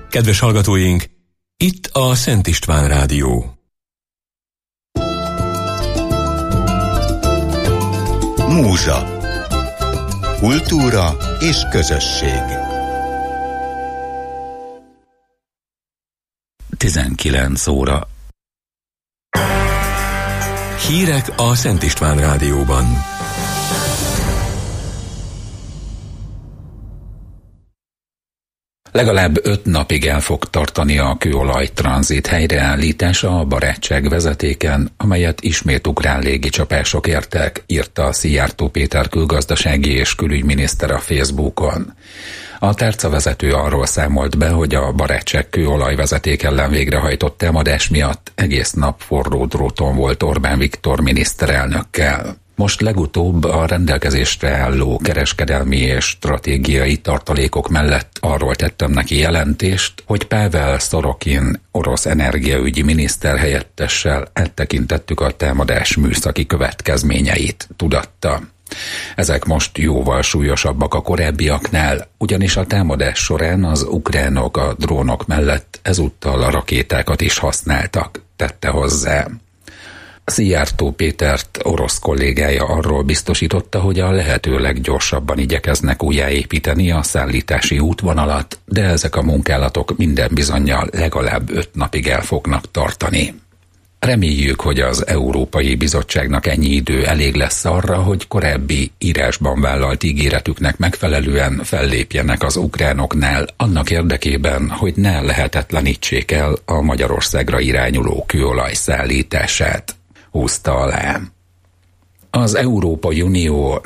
Kedves hallgatóink, itt a Szent István Rádió. Múzsa. Kultúra és közösség. 19 óra. Hírek a Szent István Rádióban. Legalább 5 napig el fog tartani a kőolaj tranzit helyreállítása a barátság vezetéken, amelyet ismét ukrán légicsapások értek, írta Szijjártó Péter külgazdasági és külügyminiszter a Facebookon. A tárcavezető arról számolt be, hogy a barátság kőolajvezeték ellen végrehajtott támadás miatt egész nap forró dróton volt Orbán Viktor miniszterelnökkel. Most legutóbb a rendelkezésre álló kereskedelmi és stratégiai tartalékok mellett arról tettem neki jelentést, hogy Pavel Sorokin orosz energiaügyi miniszter helyettessel áttekintettük a támadás műszaki következményeit, tudatta. Ezek most jóval súlyosabbak a korábbiaknál, ugyanis a támadás során az ukránok a drónok mellett ezúttal a rakétákat is használtak, tette hozzá. Szijjártó Pétert orosz kollégája arról biztosította, hogy a lehető leggyorsabban igyekeznek újjáépíteni a szállítási útvonalat, de ezek a munkálatok minden bizonnyal legalább 5 napig el fognak tartani. Reméljük, hogy az Európai Bizottságnak ennyi idő elég lesz arra, hogy korábbi írásban vállalt ígéretüknek megfelelően fellépjenek az ukránoknál annak érdekében, hogy ne lehetetlenítsék el a Magyarországra irányuló kőolaj szállítását, húzta alá. Az Európai Unió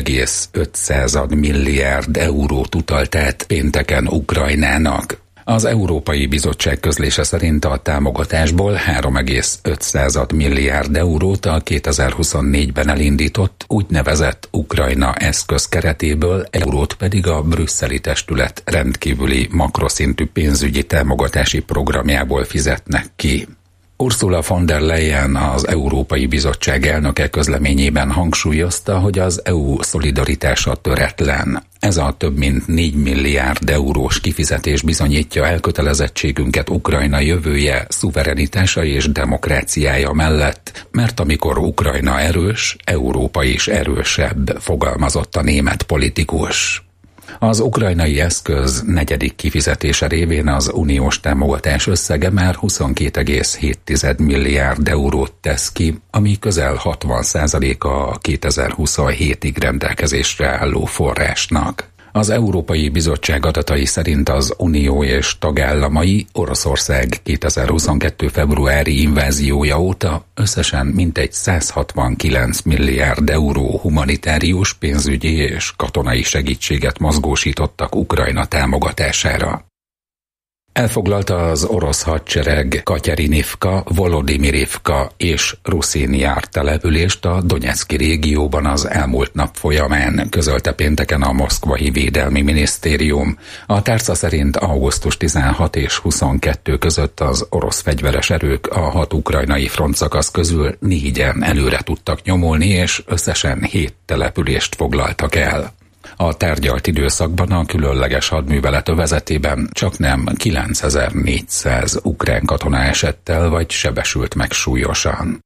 4,5 milliárd eurót utalt át pénteken Ukrajnának. Az Európai Bizottság közlése szerint a támogatásból 3,5 milliárd eurót a 2024-ben elindított úgynevezett Ukrajna eszköz keretéből, eurót pedig a brüsszeli testület rendkívüli makroszintű pénzügyi támogatási programjából fizetnek ki. Ursula von der Leyen, az Európai Bizottság elnöke közleményében hangsúlyozta, hogy az EU szolidaritása töretlen. Ez a több mint 4 milliárd eurós kifizetés bizonyítja elkötelezettségünket Ukrajna jövője, szuverenitása és demokráciája mellett, mert amikor Ukrajna erős, Európa is erősebb, fogalmazott a német politikus. Az ukrajnai eszköz 4. kifizetése révén az uniós támogatás összege már 22,7 milliárd eurót tesz ki, ami közel 60%-a a 2027-ig rendelkezésre álló forrásnak. Az Európai Bizottság adatai szerint az Unió és tagállamai Oroszország 2022. februári inváziója óta összesen mintegy 169 milliárd euró humanitárius, pénzügyi és katonai segítséget mozgósítottak Ukrajna támogatására. Elfoglalta az orosz hadsereg Katyerinivka, Volodimirivka és Ruszin Jár települést a Donyecky régióban az elmúlt nap folyamán, közölte pénteken a Moszkvai Védelmi Minisztérium. A tárca szerint augusztus 16 és 22 között az orosz fegyveres erők a 6 ukrajnai frontszakasz közül 4-en előre tudtak nyomulni, és összesen 7 települést foglaltak el. A tárgyalt időszakban a különleges hadművelet övezetében csaknem 9400 ukrán katona esett el vagy sebesült meg súlyosan.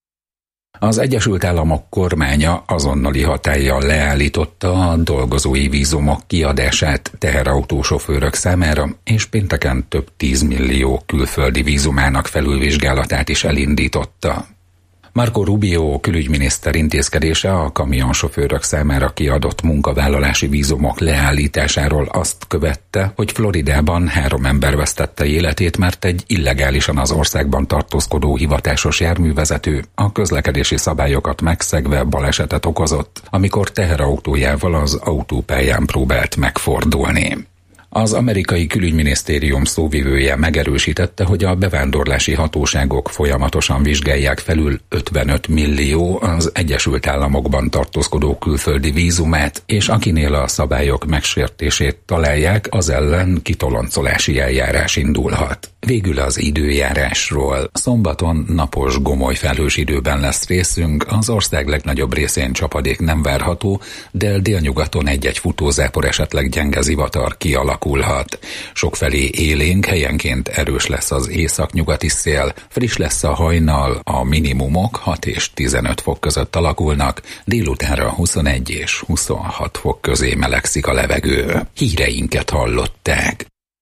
Az Egyesült Államok kormánya azonnali hatállyal leállította a dolgozói vízumok kiadását teherautósofőrök számára, és pénteken több 10 millió külföldi vízumának felülvizsgálatát is elindította. Marco Rubio külügyminiszter intézkedése a kamionsofőrök számára kiadott munkavállalási vízumok leállításáról azt követte, hogy Floridában 3 ember vesztette életét, mert egy illegálisan az országban tartózkodó hivatásos járművezető a közlekedési szabályokat megszegve balesetet okozott, amikor teherautójával az autópályán próbált megfordulni. Az amerikai külügyminisztérium szóvivője megerősítette, hogy a bevándorlási hatóságok folyamatosan vizsgálják felül 55 millió az Egyesült Államokban tartózkodó külföldi vízumát, és akinél a szabályok megsértését találják, az ellen kitoloncolási eljárás indulhat. Végül az időjárásról. Szombaton napos, gomoly felhős időben lesz részünk, az ország legnagyobb részén csapadék nem várható, de délnyugaton egy-egy futózápor, esetleg gyenge zivatar kialakulhat. Sokfelé élénk, helyenként erős lesz az északnyugati szél, friss lesz a hajnal, a minimumok 6 és 15 fok között alakulnak, délutánra 21 és 26 fok közé melegszik a levegő. Híreinket hallották.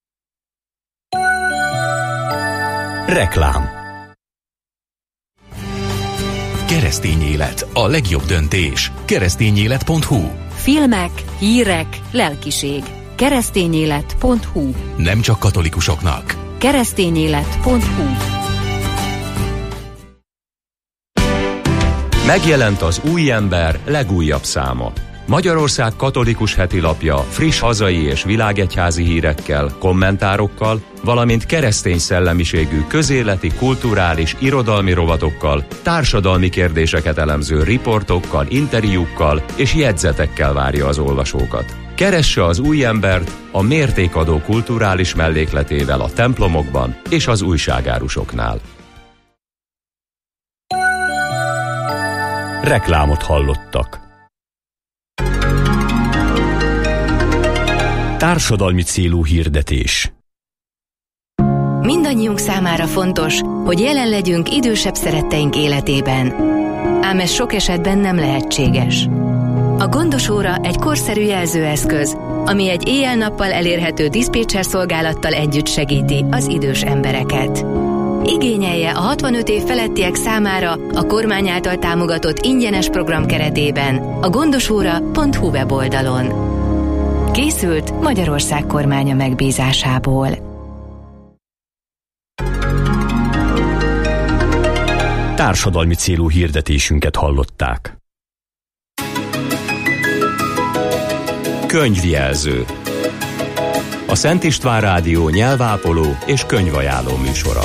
Reklám. Keresztény élet, a legjobb döntés. Keresztényélet.hu. Filmek, hírek, lelkiség. Keresztényélet.hu. Nem csak katolikusoknak. Keresztényélet.hu. Megjelent az Új Ember legújabb száma. Magyarország katolikus hetilapja friss hazai és világegyházi hírekkel, kommentárokkal, valamint keresztény szellemiségű közéleti, kulturális, irodalmi rovatokkal, társadalmi kérdéseket elemző riportokkal, interjúkkal és jegyzetekkel várja az olvasókat. Keresse az Új Embert a mértékadó kulturális mellékletével a templomokban és az újságárusoknál. Reklámot hallottak. Társadalmi célú hirdetés. Mindannyiunk számára fontos, hogy jelen legyünk idősebb szeretteink életében. Ám ez sok esetben nem lehetséges. A gondos óra egy korszerű jelzőeszköz, ami egy éjjel-nappal elérhető diszpécser szolgálattal együtt segíti az idős embereket. Igényelje a 65 év felettiek számára a kormány által támogatott ingyenes program keretében a gondosóra.hu weboldalon. Készült Magyarország kormánya megbízásából. Társadalmi célú hirdetésünket hallották. Könyvjelző. A Szent István Rádió nyelvápoló és könyvajánló műsora.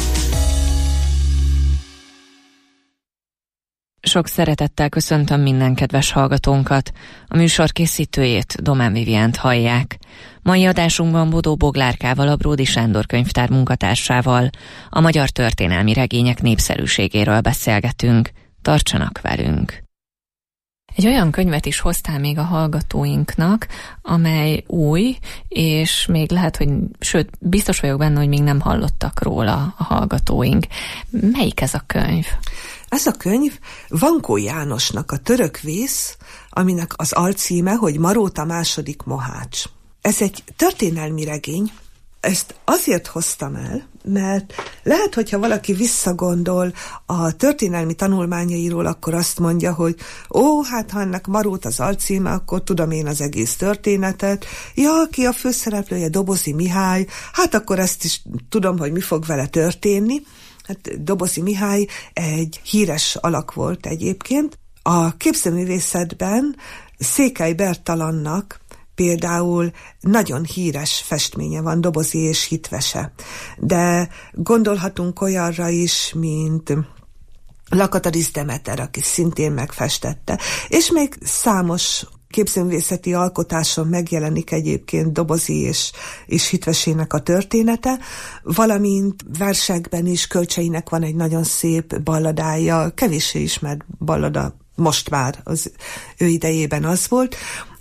Sok szeretettel köszöntöm minden kedves hallgatónkat. A műsor készítőjét, Domán Viviánt hallják. Mai adásunkban Bodó Boglárkával, a Bródi Sándor könyvtár munkatársával a magyar történelmi regények népszerűségéről beszélgetünk. Tartsanak velünk! Egy olyan könyvet is hoztál még a hallgatóinknak, amely új, és még lehet, hogy, sőt, biztos vagyok benne, hogy még nem hallottak róla a hallgatóink. Melyik ez a könyv? Ez a könyv Vankó Jánosnak a Török vész, aminek az alcíme, hogy Maróta második Mohács. Ez egy történelmi regény. Ezt azért hoztam el, mert lehet, hogyha valaki visszagondol a történelmi tanulmányairól, akkor azt mondja, hogy hát ha ennek Marót az alcíme, akkor tudom én az egész történetet. Ja, ki a főszereplője, Dobozi Mihály, hát akkor ezt is tudom, hogy mi fog vele történni. Hát Dobozi Mihály egy híres alak volt egyébként. A képzőművészetben Székely Bertalannak például nagyon híres festménye van, Dobozi és Hitvese. De gondolhatunk olyanra is, mint Lakatorisz Demeter, aki szintén megfestette. És még számos képzőművészeti alkotáson megjelenik egyébként Dobozi és Hitvesének a története, valamint versekben is Kölcseinek van egy nagyon szép balladája, kevéssé ismert ballada, most már az ő idejében az volt,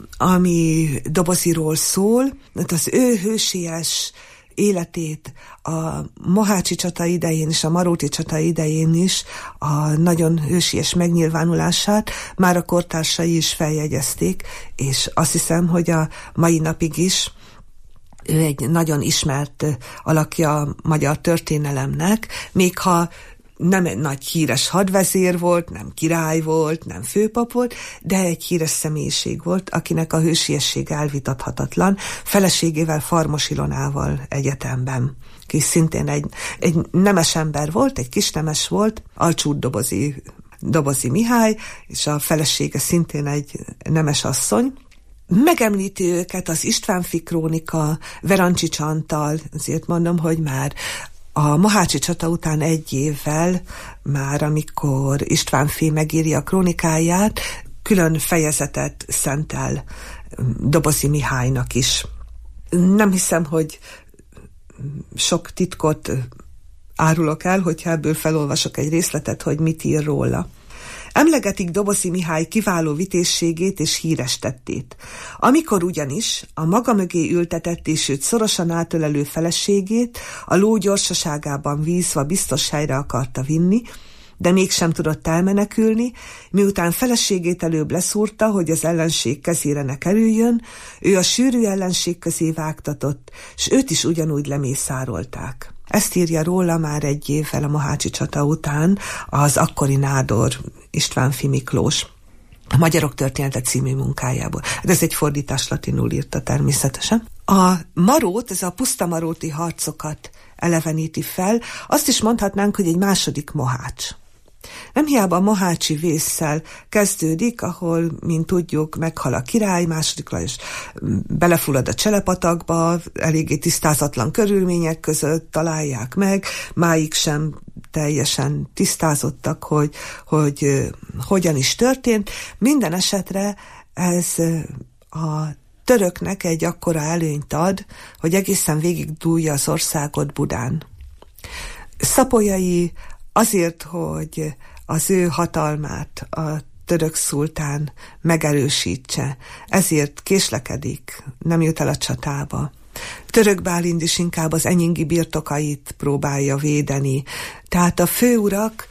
ami Doboziról szól, az ő hősies életét a mohácsi csata idején és a maróti csata idején is, a nagyon hősies megnyilvánulását már a kortársai is feljegyezték, és azt hiszem, hogy a mai napig is ő egy nagyon ismert alakja a magyar történelemnek, még ha nem egy nagy híres hadvezér volt, nem király volt, nem főpap volt, de egy híres személyiség volt, akinek a hősiesség elvitathatatlan, feleségével, Farmos Ilonával egyetemben, ki szintén egy nemes ember volt, egy kisnemes volt, Alcsút Dobozi Mihály, és a felesége szintén egy nemes asszony. Megemlíti őket az Istvánfi krónika Verancsics Antal, azért mondom, hogy már a mohácsi csata után egy évvel, már amikor Istvánfi megírja a krónikáját, külön fejezetet szentel Dobozi Mihálynak is. Nem hiszem, hogy sok titkot árulok el, hogyha ebből felolvasok egy részletet, hogy mit ír róla. Emlegetik Dobozi Mihály kiváló vitézségét és híres tettét. Amikor ugyanis a maga mögé ültetett és őt szorosan átölelő feleségét a ló gyorsaságában vízva biztos helyre akarta vinni, de mégsem tudott elmenekülni, miután feleségét előbb leszúrta, hogy az ellenség kezére ne kerüljön, ő a sűrű ellenség közé vágtatott, s őt is ugyanúgy lemészárolták. Ezt írja róla már egy évvel a mohácsi csata után az akkori nádor Istvánffy Miklós a Magyarok története című munkájából. De ez egy fordítás, latinul írta természetesen. A Marót, ez a pusztamaróti harcokat eleveníti fel, azt is mondhatnánk, hogy egy második Mohács. Nem hiába a mohácsi vésszel kezdődik, ahol, mint tudjuk, meghal a király, második Lajos belefullad a Cselepatakba, eléggé tisztázatlan körülmények között találják meg, máig sem teljesen tisztázottak, hogy hogyan is történt. Minden esetre ez a töröknek egy akkora előnyt ad, hogy egészen végig dúlja az országot Budán. Szapolyai azért, hogy az ő hatalmát a török szultán megerősítse, ezért késlekedik, nem jut el a csatába. Török Bálint is inkább az enyingi birtokait próbálja védeni. Tehát a főurak,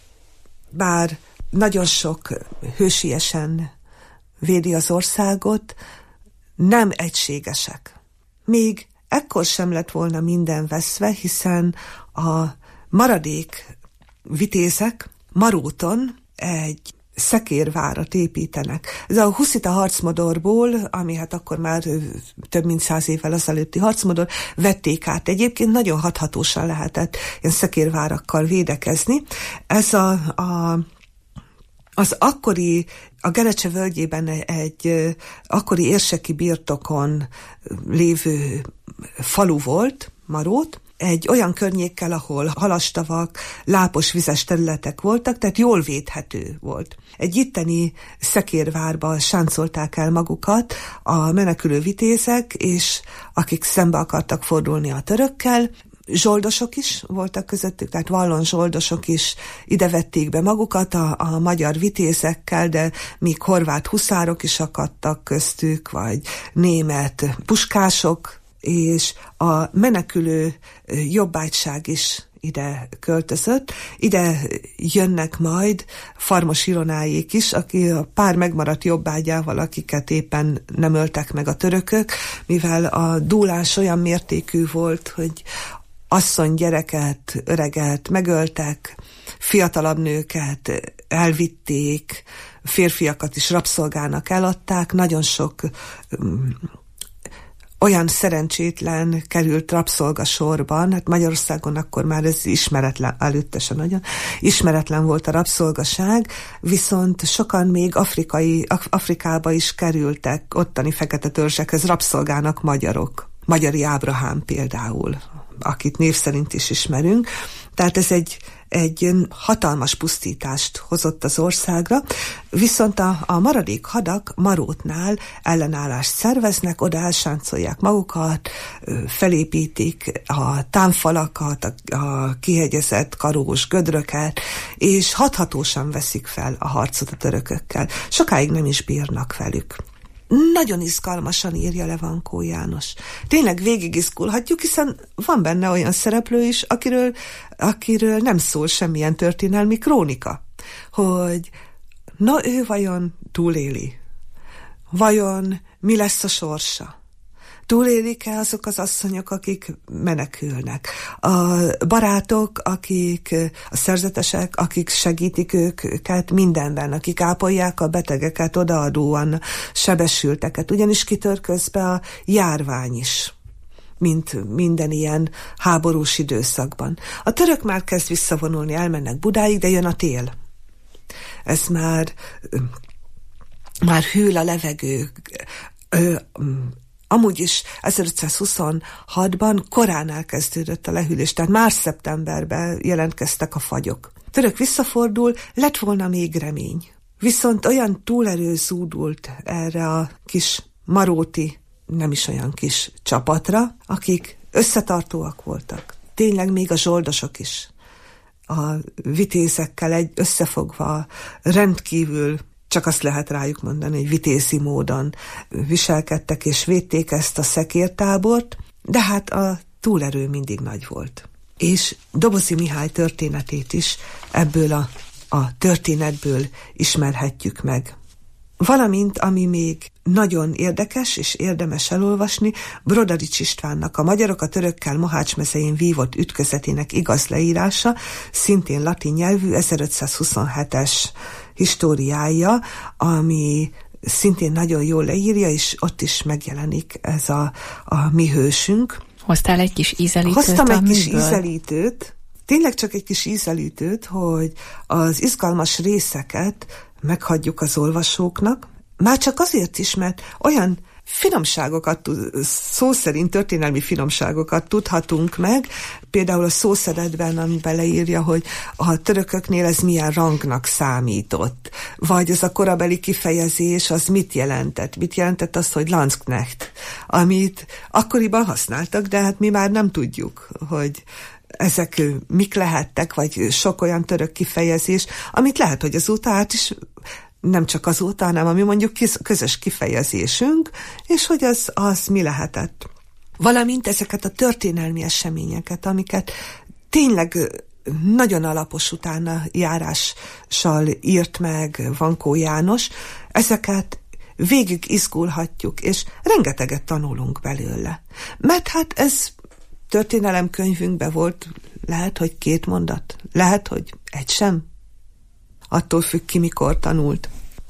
bár nagyon sok hősiesen védi az országot, nem egységesek. Még ekkor sem lett volna minden veszve, hiszen a maradék vitézek Maróton egy szekérvárat építenek. Ez a huszita harcmodorból, ami hát akkor már több mint 100 évvel azelőtti harcmodor, vették át. Egyébként nagyon hathatósan lehetett ilyen szekérvárakkal védekezni. Ez az akkori, a Gerecse völgyében egy akkori érseki birtokon lévő falu volt, Marót, egy olyan környékkel, ahol halastavak, lápos vizes területek voltak, tehát jól védhető volt. Egy itteni szekérvárba sáncolták el magukat a menekülő vitézek, és akik szembe akartak fordulni a törökkel, zsoldosok is voltak közöttük, tehát vallon zsoldosok is ide vették be magukat a magyar vitézekkel, de míg horvát huszárok is akadtak köztük, vagy német puskások, és a menekülő jobbágyság is ide költözött. Ide jönnek majd Farmos Ilonáék is, aki a pár megmaradt jobbágyával, akiket éppen nem öltek meg a törökök, mivel a dúlás olyan mértékű volt, hogy asszony, gyereket, öreget megöltek, fiatalabb nőket elvitték, férfiakat is rabszolgának eladták, nagyon sok olyan szerencsétlen került rabszolgasorban, hát Magyarországon akkor már ez ismeretlen, előtte se nagyon, ismeretlen volt a rabszolgaság, viszont sokan még Afrikába is kerültek, ottani fekete törzsekhez rabszolgának magyarok. Magyari Ábrahám például, akit név szerint is ismerünk. Tehát ez egy hatalmas pusztítást hozott az országra, viszont a maradék hadak Marótnál ellenállást szerveznek, oda elsáncolják magukat, felépítik a támfalakat, a kihegyezett karós gödröket, és hathatósan veszik fel a harcot a törökökkel. Sokáig nem is bírnak velük. Nagyon izgalmasan írja Levankó János. Tényleg végigizgulhatjuk, hiszen van benne olyan szereplő is, akiről nem szól semmilyen történelmi krónika. Hogy na ő vajon túléli? Vajon mi lesz a sorsa? Túlélik-e azok az asszonyok, akik menekülnek? A barátok, a szerzetesek, akik segítik őket mindenben, akik ápolják a betegeket, odaadóan sebesülteket. Ugyanis kitör közbe a járvány is, mint minden ilyen háborús időszakban. A török már kezd visszavonulni, elmennek Budáig, de jön a tél. Ez már hűl a levegő. Amúgy is 1526-ban korán elkezdődött a lehűlés, tehát már szeptemberben jelentkeztek a fagyok. Török visszafordul, lett volna még remény. Viszont olyan túlerő zúdult erre a kis maróti, nem is olyan kis csapatra, akik összetartóak voltak, tényleg még a zsoldosok is a vitézekkel összefogva rendkívül, csak azt lehet rájuk mondani, hogy vitézi módon viselkedtek és védték ezt a szekértábort, de hát a túlerő mindig nagy volt. És Dobozi Mihály történetét is ebből a történetből ismerhetjük meg. Valamint, ami még nagyon érdekes és érdemes elolvasni, Brodarics Istvánnak a Magyarok a törökkel Mohács mezején vívott ütközetének igaz leírása, szintén latin nyelvű, 1527-es históriája, ami szintén nagyon jól leírja, és ott is megjelenik ez a mi hősünk. Hoztál egy kis ízelítőt? Hoztam egy kis ízelítőt, tényleg csak egy kis ízelítőt, hogy az izgalmas részeket meghagyjuk az olvasóknak, már csak azért is, mert olyan finomságokat, szó szerint történelmi finomságokat tudhatunk meg, például a szószedetben, amiben leírja, hogy a törököknél ez milyen rangnak számított, vagy az a korabeli kifejezés, az mit jelentett? Mit jelentett az, hogy Landsknecht, amit akkoriban használtak, de hát mi már nem tudjuk, hogy ezek mik lehettek, vagy sok olyan török kifejezés, amit lehet, hogy azóta át is, nem csak azóta, hanem ami mondjuk közös kifejezésünk, és hogy az mi lehetett. Valamint ezeket a történelmi eseményeket, amiket tényleg nagyon alapos utána járással írt meg Vankó János, ezeket végig izgulhatjuk, és rengeteget tanulunk belőle. Mert hát ez történelemkönyvünkben volt, lehet, hogy 2 mondat, lehet, hogy egy sem. Attól függ ki, mikor tanult.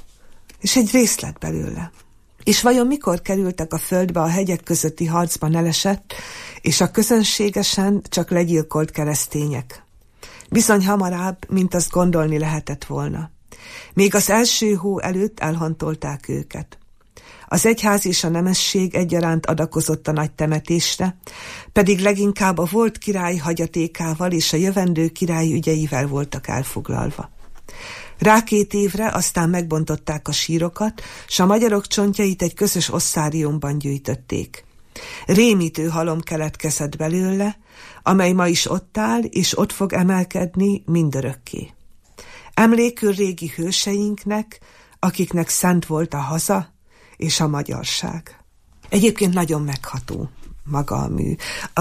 És egy részlet belőle. És vajon mikor kerültek a földbe a hegyek közötti harcban elesett, és a közönségesen csak legyilkolt keresztények? Bizony hamarabb, mint azt gondolni lehetett volna. Még az első hó előtt elhantolták őket. Az egyház és a nemesség egyaránt adakozott a nagy temetésre, pedig leginkább a volt király hagyatékával és a jövendő király ügyeivel voltak elfoglalva. Rá 2 évre aztán megbontották a sírokat, s a magyarok csontjait egy közös osszáriumban gyűjtötték. Rémítő halom keletkezett belőle, amely ma is ott áll, és ott fog emelkedni mindörökké. Emlékül régi hőseinknek, akiknek szent volt a haza és a magyarság. Egyébként nagyon megható maga a mű. A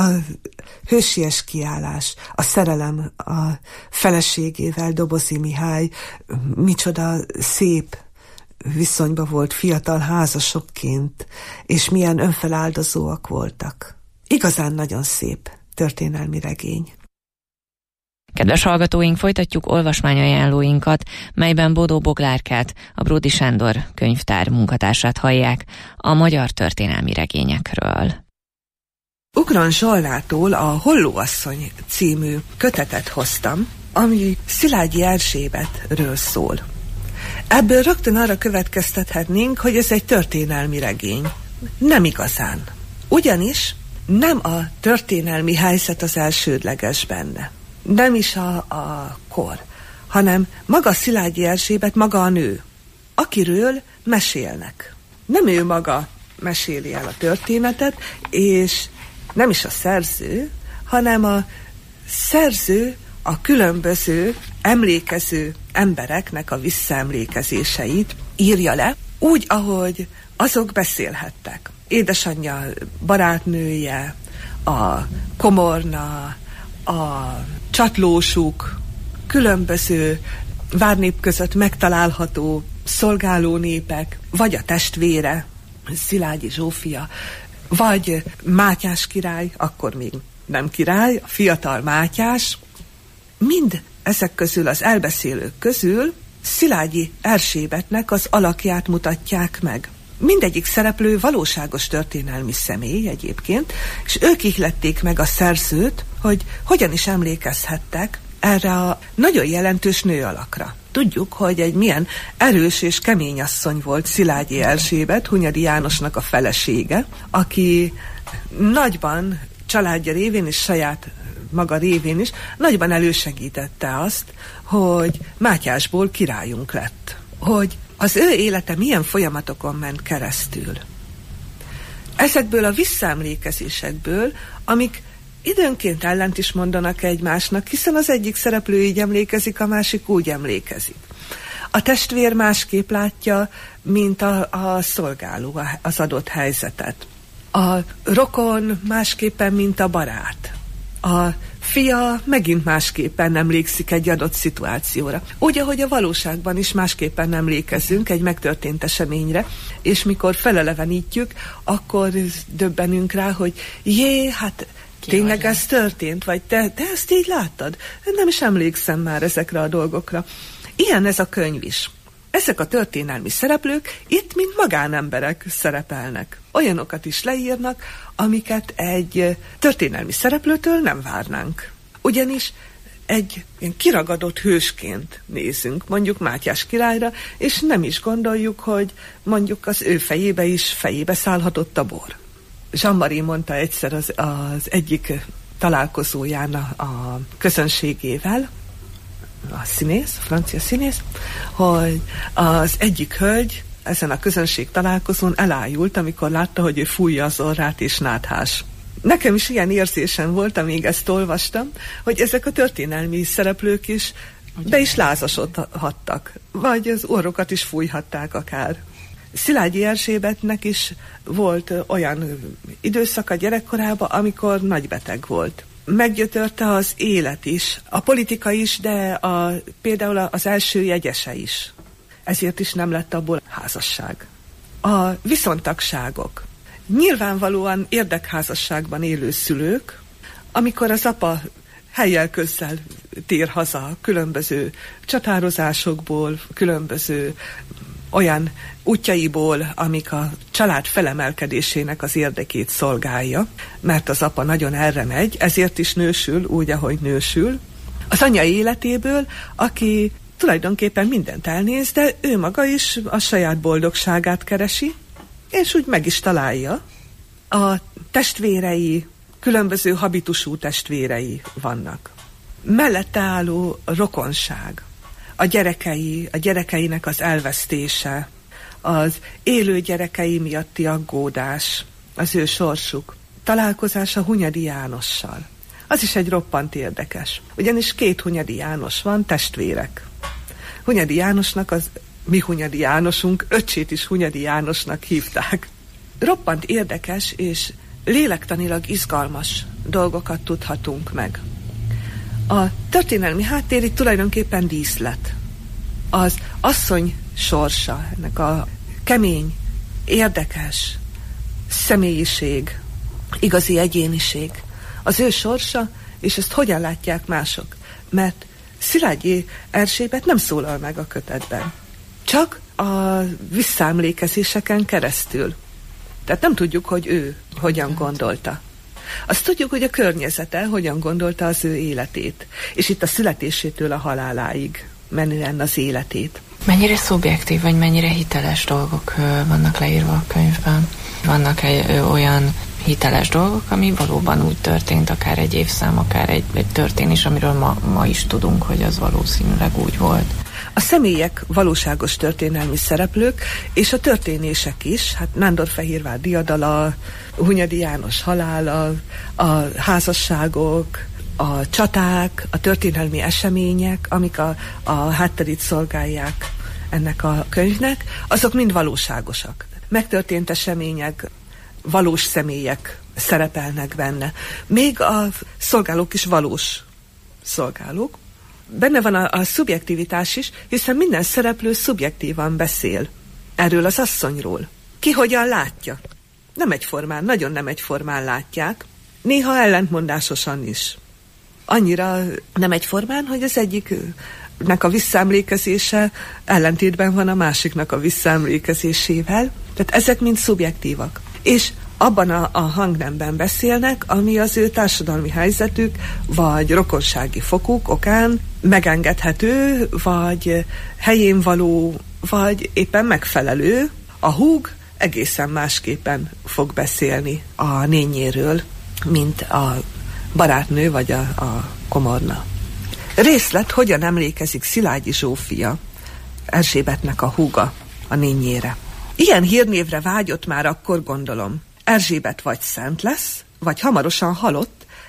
hősies kiállás, a szerelem a feleségével, Dobozi Mihály, micsoda szép viszonyban volt fiatal házasokként, és milyen önfeláldozóak voltak. Igazán nagyon szép történelmi regény. Kedves hallgatóink, folytatjuk olvasmányajánlóinkat, melyben Bodó Boglárkát, a Bródy Sándor könyvtár munkatársát hallják a magyar történelmi regényekről. Ugron Zsollától a Hollóasszony című kötetet hoztam, ami Szilágyi Erzsébetről szól. Ebből rögtön arra következtethetnénk, hogy ez egy történelmi regény. Nem igazán. Ugyanis nem a történelmi helyzet az elsődleges benne. Nem is a kor, hanem maga Szilágyi Erzsébet, maga a nő, akiről mesélnek. Nem ő maga meséli el a történetet, és nem is a szerző, hanem a szerző a különböző emlékező embereknek a visszaemlékezéseit írja le, úgy, ahogy azok beszélhettek. Édesanyja, barátnője, a komorna, a csatlósuk, különböző várnép között megtalálható szolgálónépek, vagy a testvére, Szilágyi Zsófia, vagy Mátyás király, akkor még nem király, a fiatal Mátyás, mind ezek közül, az elbeszélők közül Szilágyi Erzsébetnek az alakját mutatják meg. Mindegyik szereplő valóságos történelmi személy egyébként, és ők ihlették meg a szerzőt, hogy hogyan is emlékezhettek erre a nagyon jelentős nőalakra. Tudjuk, hogy egy milyen erős és kemény asszony volt Szilágyi Erzsébet, Hunyadi Jánosnak a felesége, aki nagyban családja révén és saját maga révén is nagyban elősegítette azt, hogy Mátyásból királyunk lett. Hogy az ő élete milyen folyamatokon ment keresztül. Ezekből a visszaemlékezésekből, amik időnként ellent is mondanak egymásnak, hiszen az egyik szereplő így emlékezik, a másik úgy emlékezik. A testvér másképp látja, mint a szolgáló az adott helyzetet. A rokon másképpen, mint a barát. A fia megint másképpen emlékszik egy adott szituációra. Úgy, ahogy a valóságban is másképpen emlékezünk egy megtörtént eseményre, és mikor felelevenítjük, akkor döbbenünk rá, hogy hát tényleg ez történt, vagy te ezt így láttad? Nem is emlékszem már ezekre a dolgokra. Ilyen ez a könyv is. Ezek a történelmi szereplők itt, mint magánemberek szerepelnek. Olyanokat is leírnak, amiket egy történelmi szereplőtől nem várnánk. Ugyanis egy ilyen kiragadott hősként nézünk, mondjuk Mátyás királyra, és nem is gondoljuk, hogy mondjuk az ő fejébe szállhatott a bor. Jean-Marie mondta egyszer az egyik találkozóján a közönségével, a francia színész, hogy az egyik hölgy ezen a közönség találkozón elájult, amikor látta, hogy ő fújja az orrát és náthás. Nekem is ilyen érzésem volt, amíg ezt olvastam, hogy ezek a történelmi szereplők is be is lázasodhattak, vagy az orrokat is fújhatták akár. Szilágyi Erzsébetnek is volt olyan időszaka gyerekkorában, amikor nagy beteg volt. Meggyötörte az élet is, a politika is, de például az első jegyese is. Ezért is nem lett abból házasság. A viszontagságok. Nyilvánvalóan érdekházasságban élő szülők, amikor az apa helyjel közzel tér haza különböző csatározásokból, különböző olyan útjaiból, amik a család felemelkedésének az érdekét szolgálja, mert az apa nagyon erre megy, ezért is nősül úgy, ahogy nősül. Az anya életéből, aki tulajdonképpen mindent elnéz, de ő maga is a saját boldogságát keresi, és úgy meg is találja. A testvérei, különböző habitusú testvérei vannak. Mellette álló rokonság, a gyerekeinek az elvesztése, az élő gyerekei miatti aggódás, az ő sorsuk, találkozása Hunyadi Jánossal. Az is egy roppant érdekes, ugyanis 2 Hunyadi János van, testvérek. Hunyadi Jánosnak mi Hunyadi Jánosunk, öccsét is Hunyadi Jánosnak hívták. Roppant érdekes és lélektanilag izgalmas dolgokat tudhatunk meg. A történelmi háttér itt tulajdonképpen díszlet. Az asszony sorsa, ennek a kemény, érdekes személyiség, igazi egyéniség, az ő sorsa, és ezt hogyan látják mások. Mert Szilágyi Erzsébet nem szólal meg a kötetben. Csak a visszaemlékezéseken keresztül. Tehát nem tudjuk, hogy ő hogyan gondolta. Azt tudjuk, hogy a környezete hogyan gondolta az ő életét. És itt a születésétől a haláláig menően az életét. Mennyire szubjektív, vagy mennyire hiteles dolgok vannak leírva a könyvben? Vannak olyan hiteles dolgok, ami valóban úgy történt, akár egy évszám, akár egy történés, amiről ma is tudunk, hogy az valószínűleg úgy volt. A személyek valóságos történelmi szereplők, és a történések is, hát Nándorfehérvár diadala, Hunyadi János halála, a házasságok, a csaták, a történelmi események, amik a hátterét szolgálják ennek a könyvnek, azok mind valóságosak. Megtörtént események, valós személyek szerepelnek benne. Még a szolgálók is valós szolgálók. Benne van a szubjektivitás is, hiszen minden szereplő szubjektívan beszél erről az asszonyról. Ki hogyan látja? Nem egyformán, nagyon nem egyformán látják, néha ellentmondásosan is. Annyira nem egyformán, hogy az egyiknek a visszaemlékezése ellentétben van a másiknak a visszaemlékezésével. Tehát ezek mind szubjektívak. És abban a hangnemben beszélnek, ami az ő társadalmi helyzetük, vagy rokonsági fokuk okán megengedhető, vagy helyén való, vagy éppen megfelelő. A húg egészen másképpen fog beszélni a nényéről, mint a barátnő, vagy a komorna. Részlet, hogyan emlékezik Szilágyi Zsófia, Erzsébetnek a húga, a nényére. Ilyen hírnévre vágyott már akkor, gondolom. Erzsébet vagy szent lesz, vagy hamarosan halott,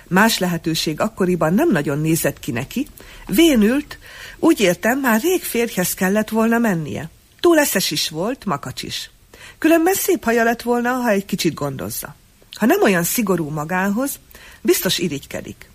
más lehetőség akkoriban nem nagyon nézett ki neki, vénült, úgy értem, már rég férjhez kellett volna mennie. Túl eszes is volt, makacs is. Különben szép haja lett volna, ha egy kicsit gondozza. Ha nem olyan szigorú magához, biztos irigykedik.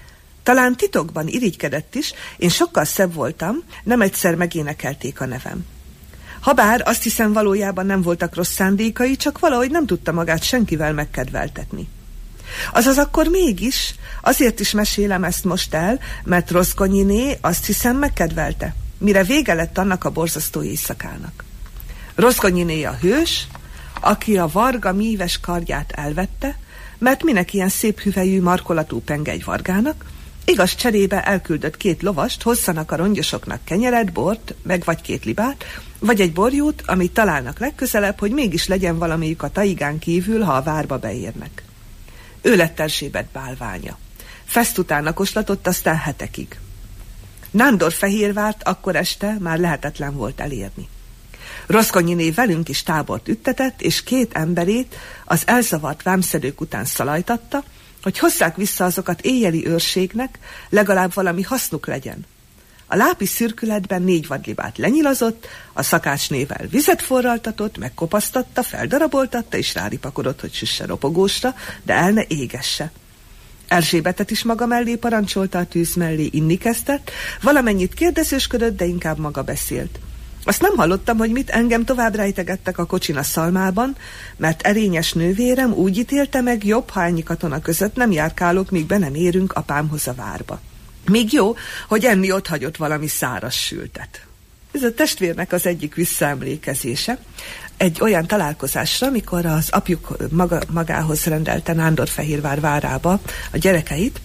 Talán titokban irigykedett is, én sokkal szebb voltam, nem egyszer megénekelték a nevem. Habár azt hiszem valójában nem voltak rossz szándékai, csak valahogy nem tudta magát senkivel megkedveltetni. Azaz akkor mégis, azért is mesélem ezt most el, mert Rozgonyiné azt hiszem megkedvelte, mire vége lett annak a borzasztó éjszakának. Rozgonyiné a hős, aki a Varga míves kardját elvette, mert minek ilyen szép hüvelyű markolatú penge egy vargának, igaz cserébe elküldött 2 lovast, hozzanak a rongyosoknak kenyeret, bort, meg vagy 2 libát, vagy egy borjút, amit találnak legközelebb, hogy mégis legyen valamelyik a taigán kívül, ha a várba beérnek. Ő lett Erzsébet bálványa. Feszt után koslatott, aztán hetekig. Nándorfehérvárt akkor este már lehetetlen volt elérni. Rozgonyiné velünk is tábort üttetett, és 2 emberét az elzavart vámszedők után szalajtatta, hogy hozzák vissza azokat éjjeli őrségnek, legalább valami hasznuk legyen. A lápi szürkületben 4 vadlibát lenyilazott, a szakácsnével vizet forraltatott, megkopasztatta, feldaraboltatta, és ráripakodott, hogy süsse ropogósra, de el ne égesse. Erzsébetet is maga mellé parancsolta, a tűz mellé inni kezdett, valamennyit kérdezősködött, de inkább maga beszélt. Azt nem hallottam, hogy mit, engem tovább rejtegettek a kocsin a szalmában, mert erényes nővérem úgy ítélte meg, jobb, ha ennyi katona között nem járkálok, míg be nem érünk apámhoz a várba. Még jó, hogy enni ott hagyott valami száraz sültet. Ez a testvérnek az egyik visszaemlékezése. Egy olyan találkozásra, amikor az apjuk magához rendelte Nándorfehérvár várába a gyerekeit,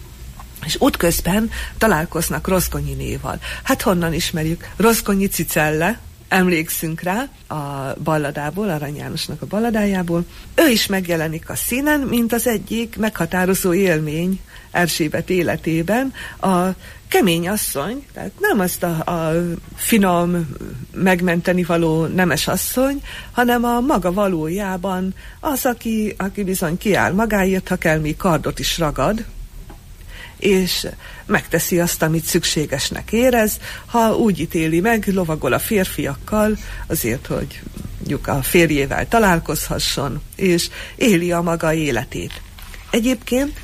és útközben találkoznak Rozgonyinéval. Hát honnan ismerjük? Rozgonyi Cicelle, emlékszünk rá a balladából, Arany Jánosnak a balladájából. Ő is megjelenik a színen, mint az egyik meghatározó élmény Erzsébet életében, a kemény asszony, tehát nem azt a finom, megmenteni való nemes asszony, hanem a maga valójában az, aki bizony kiáll magáért, ha kell, még kardot is ragad, és megteszi azt, amit szükségesnek érez, ha úgy ítéli meg, lovagol a férfiakkal, azért, hogy a férjével találkozhasson, és éli a maga életét. Egyébként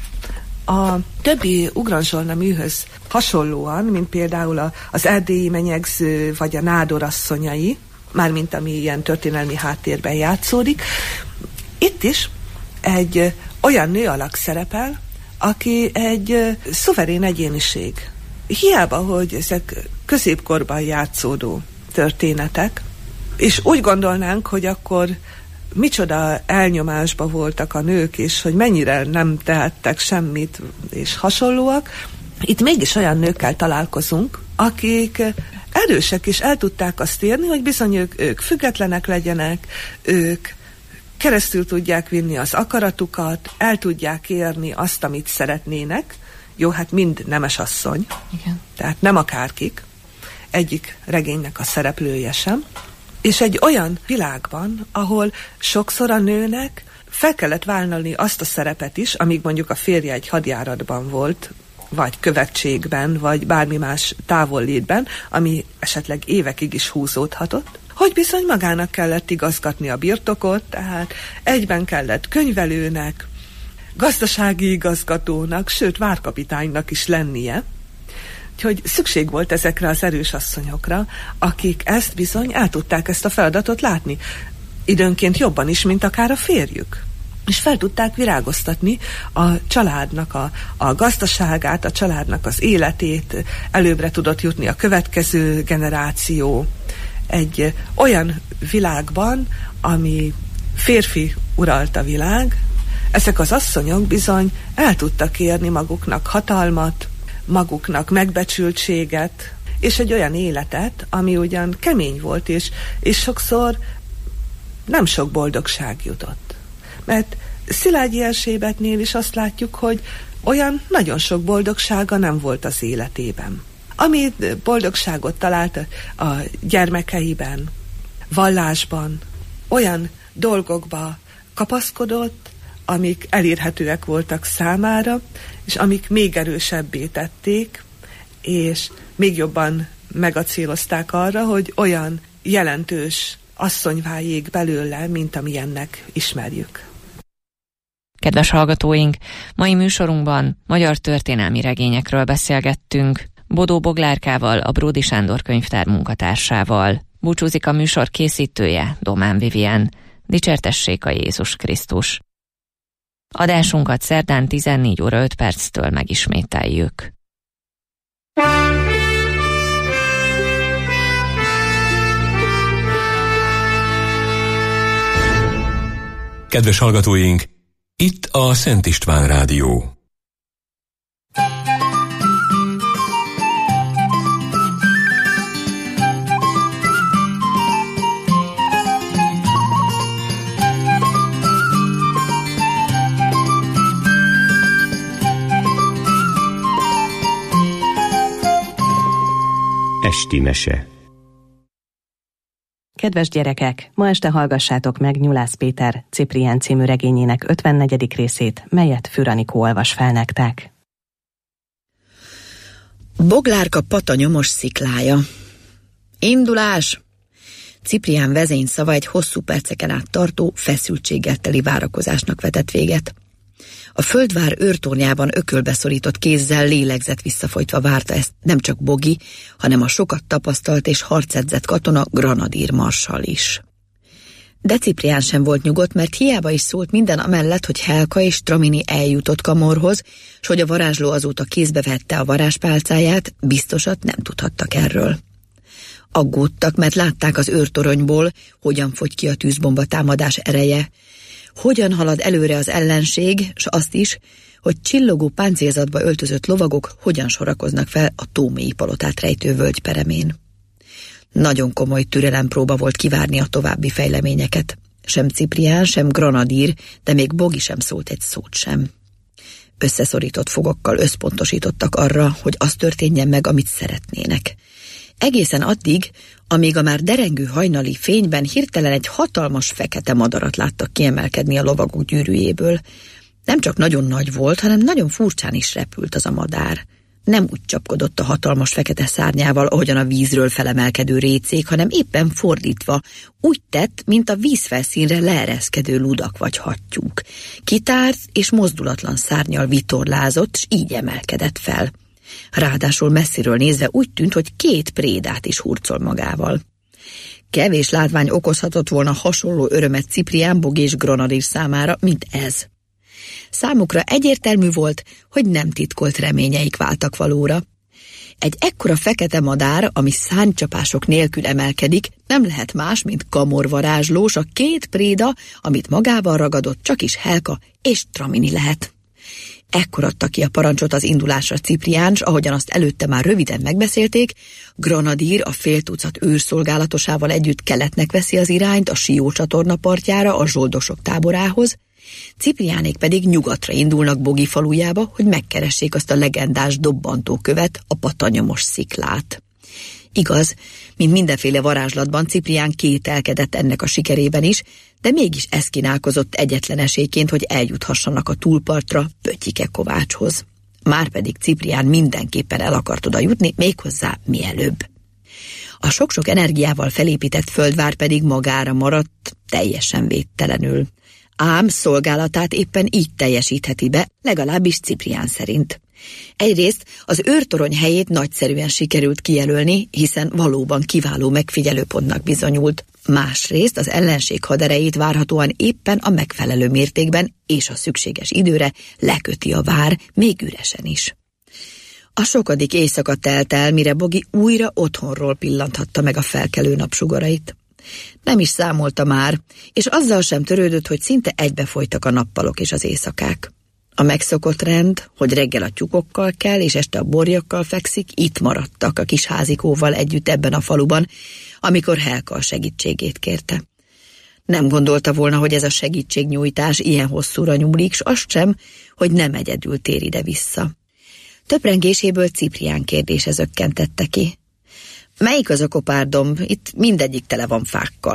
a többi Ugranzsolna műhöz hasonlóan, mint például az Erdélyi menyegző, vagy a Nádor asszonyai, mármint ami ilyen történelmi háttérben játszódik, itt is egy olyan nő alak szerepel, aki egy szuverén egyéniség. Hiába, hogy ezek középkorban játszódó történetek, és úgy gondolnánk, hogy akkor micsoda elnyomásba voltak a nők, és hogy mennyire nem tehettek semmit, és hasonlóak, itt mégis olyan nőkkel találkozunk, akik erősek, és el tudták azt érni, hogy bizony ők függetlenek legyenek, ők keresztül tudják vinni az akaratukat, el tudják érni azt, amit szeretnének. Jó, hát mind nemesasszony, igen. Tehát nem akárkik, egyik regénynek a szereplője sem. És egy olyan világban, ahol sokszor a nőnek fel kellett vállalni azt a szerepet is, amíg mondjuk a férje egy hadjáratban volt, vagy követségben, vagy bármi más távollétben, ami esetleg évekig is húzódhatott, hogy bizony magának kellett igazgatni a birtokot, tehát egyben kellett könyvelőnek, gazdasági igazgatónak, sőt várkapitánynak is lennie, hogy szükség volt ezekre az erős asszonyokra, akik ezt bizony el tudták ezt a feladatot látni. Időnként jobban is, mint akár a férjük. És fel tudták virágoztatni a családnak a gazdaságát, a családnak az életét, előbbre tudott jutni a következő generáció. Egy olyan világban, ami férfi uralta világ, ezek az asszonyok bizony el tudtak érni maguknak hatalmat, maguknak megbecsültséget, és egy olyan életet, ami ugyan kemény volt, és sokszor nem sok boldogság jutott. Mert Szilágyi Erzsébetnél is azt látjuk, hogy olyan nagyon sok boldogsága nem volt az életében. Ami boldogságot talált a gyermekeiben, vallásban, olyan dolgokba kapaszkodott, amik elérhetőek voltak számára, és amik még erősebbé tették, és még jobban megacélozták arra, hogy olyan jelentős asszony váljék belőle, mint amilyennek ismerjük. Kedves hallgatóink, mai műsorunkban magyar történelmi regényekről beszélgettünk Bodó Boglárkával, a Bródy Sándor könyvtár munkatársával. Búcsúzik a műsor készítője, Domán Vivien. Dicsértessék a Jézus Krisztus. Adásunkat szerdán 14 óra 5 perctől megismételjük. Kedves hallgatóink, itt a Szent István Rádió. Esti mese. Kedves gyerekek, ma este hallgassátok meg Nyulász Péter Ciprián című regényének 54. részét, melyet Füranikó olvas fel nektek. Boglárka patanyomos sziklája. Indulás! Ciprián vezényszava egy hosszú perceken át tartó, feszültséggel teli várakozásnak vetett véget. A földvár őrtornyában ökölbe szorított kézzel lélegzett visszafolytva várta ezt nem csak Bogi, hanem a sokat tapasztalt és harcedzett katona granadír marsall is. De Ciprián sem volt nyugodt, mert hiába is szólt minden amellett, hogy Helka és Tramini eljutott Kamorhoz, s hogy a varázsló azóta kézbe vette a varázspálcáját, biztosat nem tudhattak erről. Aggódtak, mert látták az őrtoronyból, hogyan fogy ki a tűzbomba támadás ereje, hogyan halad előre az ellenség, s azt is, hogy csillogó páncélzatba öltözött lovagok hogyan sorakoznak fel a tómélyi palotát rejtő völgy peremén. Nagyon komoly türelempróba volt kivárni a további fejleményeket. Sem Ciprián, sem Granadír, de még Bogi sem szólt egy szót sem. Összeszorított fogokkal összpontosítottak arra, hogy az történjen meg, amit szeretnének. Egészen addig, amíg a már derengő hajnali fényben hirtelen egy hatalmas fekete madarat láttak kiemelkedni a lovagok gyűrűjéből. Nem csak nagyon nagy volt, hanem nagyon furcsán is repült az a madár. Nem úgy csapkodott a hatalmas fekete szárnyával, ahogyan a vízről felemelkedő récék, hanem éppen fordítva, úgy tett, mint a vízfelszínre leereszkedő ludak vagy hattyúk. Kitárt és mozdulatlan szárnnyal vitorlázott, s így emelkedett fel. Ráadásul messziről nézve úgy tűnt, hogy 2 prédát is hurcol magával. Kevés látvány okozhatott volna hasonló örömet Ciprián, Bogi és Granadír számára, mint ez. Számukra egyértelmű volt, hogy nem titkolt reményeik váltak valóra. Egy ekkora fekete madár, ami szárnycsapások nélkül emelkedik, nem lehet más, mint Kamor varázslós, a 2 préda, amit magával ragadott, csak is Helka és Tramini lehet. Ekkor adta ki a parancsot az indulásra Ciprián, s ahogyan azt előtte már röviden megbeszélték, Granadír a fél tucat őrszolgálatosával együtt keletnek veszi az irányt a Sió csatorna partjára, a zsoldosok táborához, Cipriánék pedig nyugatra indulnak Bogi falujába, hogy megkeressék azt a legendás dobbantókövet, a patanyomos sziklát. Igaz, mint mindenféle varázslatban Ciprián kételkedett ennek a sikerében is, de mégis ez kínálkozott egyetlen esélyként, hogy eljuthassanak a túlpartra, Pöttyike Kovácshoz. Márpedig Ciprián mindenképpen el akart oda jutni, méghozzá mielőbb. A sok-sok energiával felépített földvár pedig magára maradt, teljesen védtelenül. Ám szolgálatát éppen így teljesítheti be, legalábbis Ciprián szerint. Egyrészt az őrtorony helyét nagyszerűen sikerült kijelölni, hiszen valóban kiváló megfigyelőpontnak bizonyult. Másrészt az ellenség haderejét várhatóan éppen a megfelelő mértékben és a szükséges időre leköti a vár, még üresen is. A sokadik éjszaka telt el, mire Bogi újra otthonról pillanthatta meg a felkelő napsugarait. Nem is számolta már, és azzal sem törődött, hogy szinte egybefolytak a nappalok és az éjszakák. A megszokott rend, hogy reggel a tyúkokkal kell, és este a borjakkal fekszik, itt maradtak a kis házikóval együtt ebben a faluban, amikor Helka a segítségét kérte. Nem gondolta volna, hogy ez a segítségnyújtás ilyen hosszúra nyúlik, s azt sem, hogy nem egyedül tér ide-vissza. Töprengéséből Ciprián kérdése zökkentette ki. Melyik az a kopárdomb? Itt mindegyik tele van fákkal.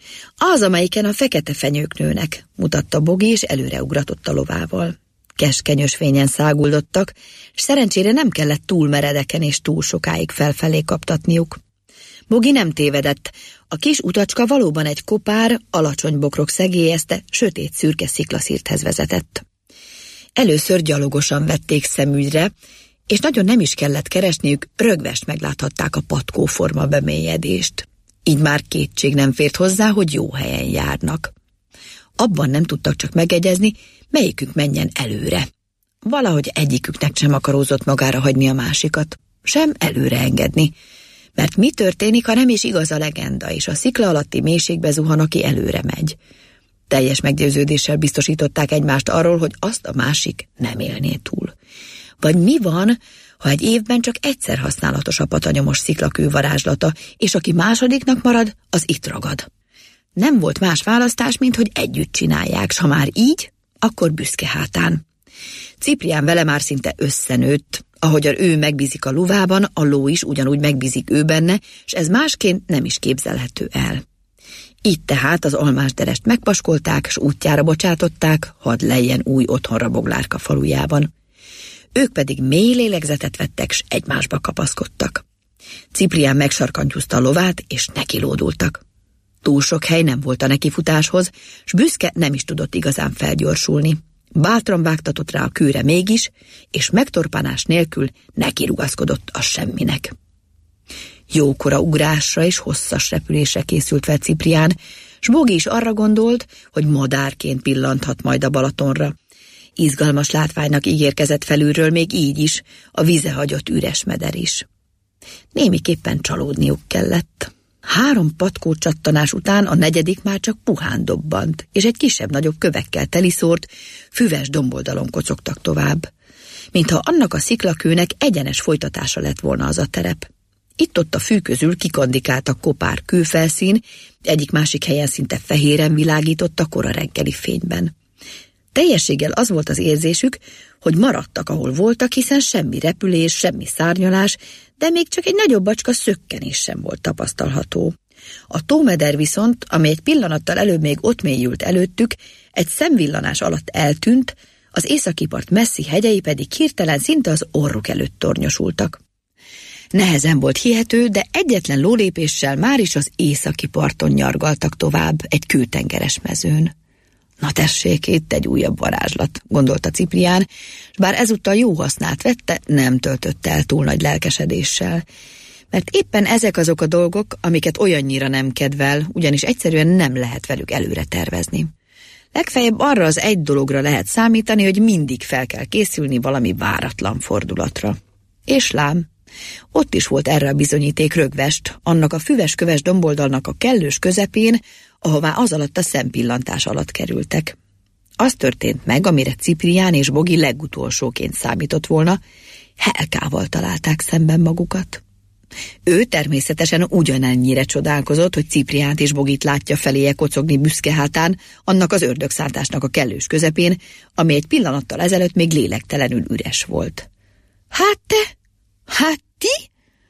Az, amelyiken a fekete fenyők nőnek, mutatta Bogi, és előreugratott a lovával. Keskeny ösvényen száguldottak, és szerencsére nem kellett túl meredeken és túl sokáig felfelé kaptatniuk. Bogi nem tévedett, a kis utacska valóban egy kopár, alacsony bokrok szegélyezte, sötét szürke sziklaszírthez vezetett. Először gyalogosan vették szemügyre, és nagyon nem is kellett keresniük, rögvest megláthatták a patkóforma bemélyedést. Így már kétség nem fért hozzá, hogy jó helyen járnak. Abban nem tudtak csak megegyezni, melyikük menjen előre. Valahogy egyiküknek sem akarózott magára hagyni a másikat, sem előre engedni. Mert mi történik, ha nem is igaz a legenda, és a szikla alatti mélységbe zuhan, aki előre megy? Teljes meggyőződéssel biztosították egymást arról, hogy azt a másik nem élné túl. Vagy mi van, ha egy évben csak egyszer használatos a patanyomos sziklakő varázslata, és aki másodiknak marad, az itt ragad. Nem volt más választás, mint hogy együtt csinálják, s ha már így, akkor büszke hátán. Ciprián vele már szinte összenőtt, ahogyan ő megbízik a luvában, a ló is ugyanúgy megbízik ő benne, s ez másként nem is képzelhető el. Így tehát az almásderest megpaskolták, s útjára bocsátották, hadd lejjen új otthonra Boglárka falujában. Ők pedig mély lélegzetet vettek, s egymásba kapaszkodtak. Ciprián megsarkantyúzta a lovát, és nekilódultak. Túl sok hely nem volt a nekifutáshoz, s büszke nem is tudott igazán felgyorsulni. Bátran vágtatott rá a kőre mégis, és megtorpanás nélkül nekirugaszkodott a semminek. Jókora ugrásra és hosszas repülésre készült fel Ciprián, s Bogi is arra gondolt, hogy madárként pillanthat majd a Balatonra. Izgalmas látványnak ígérkezett felülről még így is, a vize hagyott üres meder is. Némiképpen csalódniuk kellett. 3 patkó csattanás után a 4. már csak puhán dobbant, és egy kisebb-nagyobb kövekkel teliszórt, füves domboldalon kocogtak tovább. Mintha annak a sziklakőnek egyenes folytatása lett volna az a terep. Itt-ott a fű közül kikandikált a kopár kőfelszín, egyik-másik helyen szinte fehéren világított a kora reggeli fényben. Teljességgel az volt az érzésük, hogy maradtak, ahol voltak, hiszen semmi repülés, semmi szárnyalás, de még csak egy nagyobb bacska szökkenés sem volt tapasztalható. A tómeder viszont, ami egy pillanattal előbb még ott mélyült előttük, egy szemvillanás alatt eltűnt, az északi part messzi hegyei pedig hirtelen szinte az orruk előtt tornyosultak. Nehezen volt hihető, de egyetlen lólépéssel már is az északi parton nyargaltak tovább, egy kőtengeres mezőn. Na tessék, itt egy újabb varázslat, gondolta Ciprián, s bár ezúttal jó hasznát vette, nem töltötte el túl nagy lelkesedéssel. Mert éppen ezek azok a dolgok, amiket olyannyira nem kedvel, ugyanis egyszerűen nem lehet velük előre tervezni. Legfeljebb arra az egy dologra lehet számítani, hogy mindig fel kell készülni valami váratlan fordulatra. És lám, ott is volt erre a bizonyíték rögvest, annak a füves-köves domboldalnak a kellős közepén, ahová az alatt a szempillantás alatt kerültek. Az történt meg, amire Ciprián és Bogi legutolsóként számított volna, Helkával találták szemben magukat. Ő természetesen ugyanennyire csodálkozott, hogy Cipriánt és Bogit látja feléje kocogni büszke hátán, annak az ördögszántásnak a kellős közepén, ami egy pillanattal ezelőtt még lélektelenül üres volt. Hát te? Hát ti?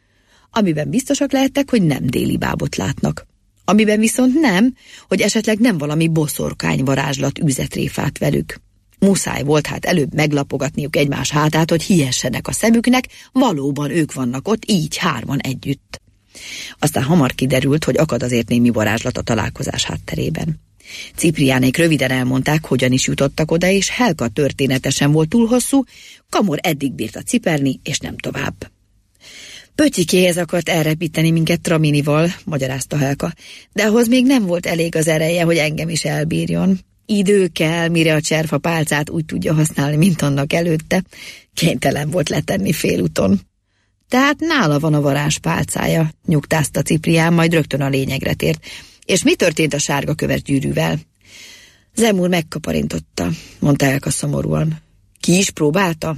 Amiben biztosak lehettek, hogy nem déli bábot látnak. Amiben viszont nem, hogy esetleg nem valami boszorkány varázslat üzetréfát velük. Muszáj volt hát előbb meglapogatniuk egymás hátát, hogy hihessenek a szemüknek, valóban ők vannak ott, így 3 együtt. Aztán hamar kiderült, hogy akad azért némi varázslat a találkozás hátterében. Cipriánék röviden elmondták, hogyan is jutottak oda, és Helka története sem volt túl hosszú, Kamor eddig bírta ciperni, és nem tovább. Pöttyikéhez akart elrepíteni minket Traminival, magyarázta Helka, de ahhoz még nem volt elég az ereje, hogy engem is elbírjon. Idő kell, mire a cserfa pálcát úgy tudja használni, mint annak előtte. Kénytelen volt letenni félúton. Tehát nála van a varázs pálcája, nyugtázta Ciprián, majd rögtön a lényegre tért. És mi történt a sárga köves gyűrűvel? Zemúr megkaparintotta, mondta Helka szomorúan. Ki is próbálta?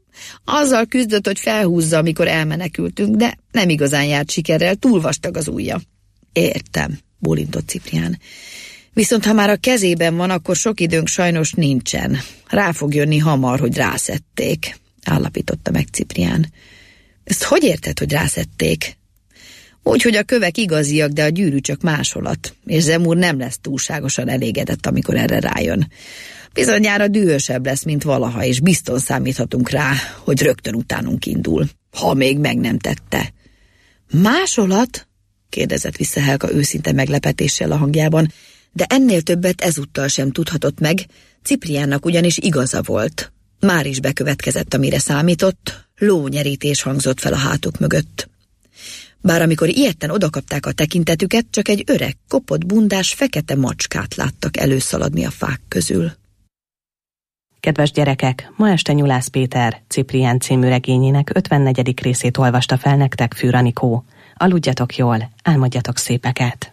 Azzal küzdött, hogy felhúzza, amikor elmenekültünk, de nem igazán járt sikerrel, túl vastag az ujja. Értem, bólintott Ciprián. Viszont ha már a kezében van, akkor sok időnk sajnos nincsen. Rá fog jönni hamar, hogy rászették, állapította meg Ciprián. Ezt hogy érted, hogy rászették? Úgyhogy a kövek igaziak, de a gyűrű csak másolat, és Zemúr nem lesz túlságosan elégedett, amikor erre rájön. Bizonyára dühösebb lesz, mint valaha, és biztos számíthatunk rá, hogy rögtön utánunk indul, ha még meg nem tette. Másolat? Kérdezett vissza Helga őszinte meglepetéssel a hangjában, de ennél többet ezúttal sem tudhatott meg, Cipriánnak ugyanis igaza volt. Már is bekövetkezett, amire számított, lónyerítés hangzott fel a hátuk mögött. Bár amikor ilyetten odakapták a tekintetüket, csak egy öreg, kopott bundás fekete macskát láttak előszaladni a fák közül. Kedves gyerekek, ma este Nyulász Péter Ciprián című regényének 54. részét olvasta fel nektek Fűr Anikó. Aludjatok jól, álmodjatok szépeket!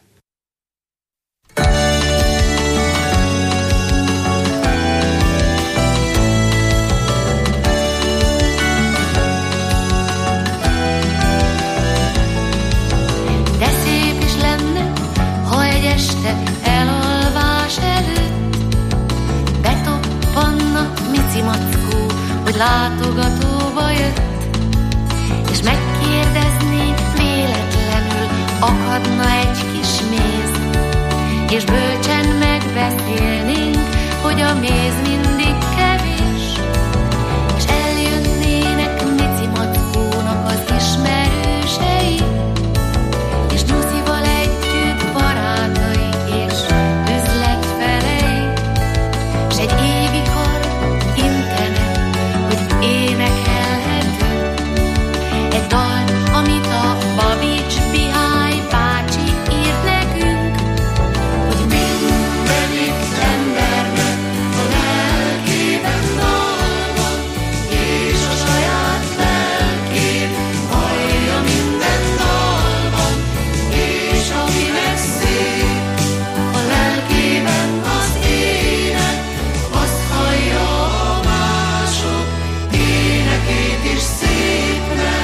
Elalvás előtt betoppanna Mici mackó, hogy látogatóba jött, és megkérdezné, véletlenül akadna egy kis méz, és bölcsen megbeszélnénk, hogy a méz mindig kevés, és eljönnének Mici mackónak az ismerősei, és Nyuszival együtt barátai és üzletfelei, s egy évi kar intene, hogy énekelhető egy dal, amit a Babics Mihály bácsi írt nekünk, hogy mindenik embernek a lelkében dal van, és a saját lelkén hallja minden dalban, és akinek szép a lelkében az ének, azt hallja a mások énekét is szépnek.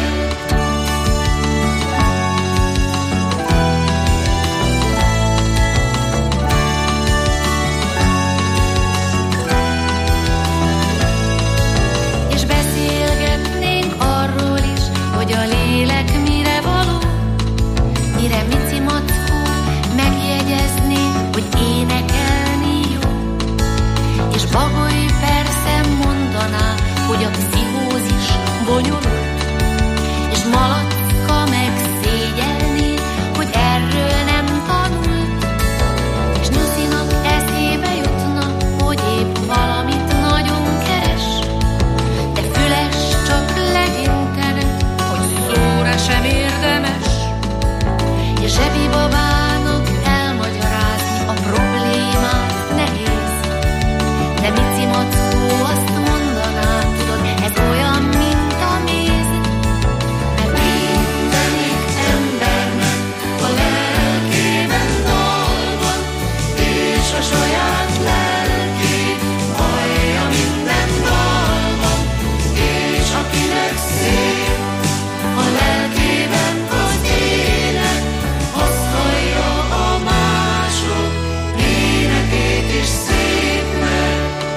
És beszélgetnénk arról is, hogy a lélek mire való, mire Mici mackó megjegyezné, hogy énekelni jó. És Bagoly persze mondaná, hogy a pszichózis bonyolult, és Malacka megszégyelné, hogy erről nem tanult, és Nyuszinak eszébe jutna, hogy épp valamit nagyon keres, de Füles csak legyintene, hogy szóra sem érdemes, és Zsebi babának elmagyarázni a problémát nehéz, de Mici mackó azt mondaná, tudod, ez olyan, mint a méz, mert mindenik embernek a lelkében dal van, és a saját lelkén hallja minden dalban, és akinek szép a lelkében az ének, azt hallja a mások énekét is szépnek.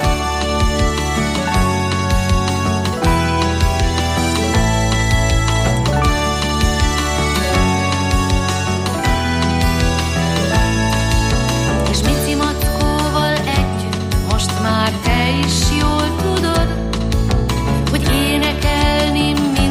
És Mici mackóval együtt most már te is jól tudod, hogy énekelni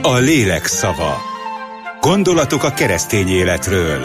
A lélek szava. Gondolatok a keresztény életről.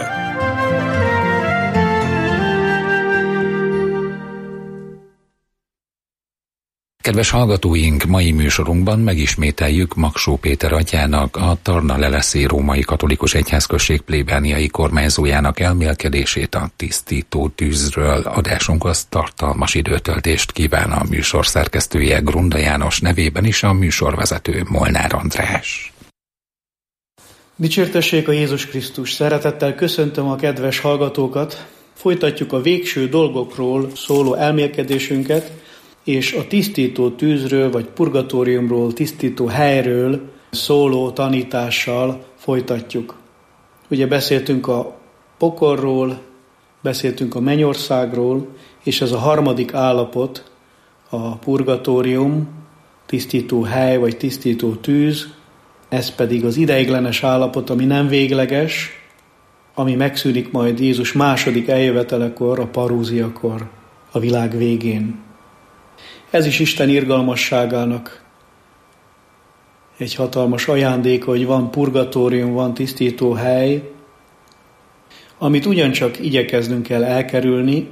Kedves hallgatóink, mai műsorunkban megismételjük Magsó Péter atyának, a Tarna-Leleszé Római Katolikus Egyházközség plébániai kormányzójának elmélkedését a tisztító tűzről. Adásunkhoz tartalmas időtöltést kíván a műsor szerkesztője Grunda János, nevében is a műsorvezető Molnár András. Dicsértessék a Jézus Krisztus! Szeretettel köszöntöm a kedves hallgatókat! Folytatjuk a végső dolgokról szóló elmélkedésünket, és a tisztító tűzről, vagy purgatóriumról, tisztító helyről szóló tanítással folytatjuk. Ugye beszéltünk a pokolról, beszéltünk a mennyországról, és ez a harmadik állapot, a purgatórium, tisztító hely, vagy tisztító tűz, ez pedig az ideiglenes állapot, ami nem végleges, ami megszűnik majd Jézus második eljövetelekor, a parúziakor, a világ végén. Ez is Isten irgalmasságának egy hatalmas ajándéka, hogy van purgatórium, van tisztító hely, amit ugyancsak igyekeznünk kell elkerülni,